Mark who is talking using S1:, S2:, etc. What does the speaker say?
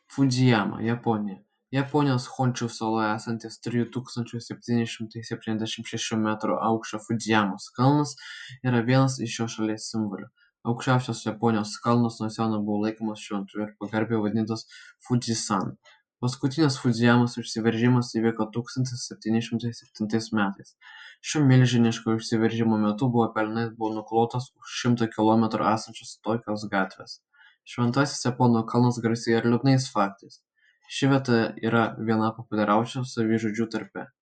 S1: Fudzijama, Japonija. Japonijos Honščiu saloje esantis 3776 metrų aukščio Fudzijamos kalnas yra vienas iš šios šalies simbolių. Aukščiausias Japonijos kalnas nuo seno buvo laikomas šventu ir pagarbiai vadintas Fudzisan. Paskutinis Fudzijamos išsiveržimas įvyko 1707 metais. Šio milžiniško išsiveržimo metu pelenais buvo nuklotos už 100 kilometrų esančios Tokios gatvės. Šventasis Japonų kalnas garsėja ir liūdnais faktais. Ši vieta yra viena populiariausių savižudžių tarpe.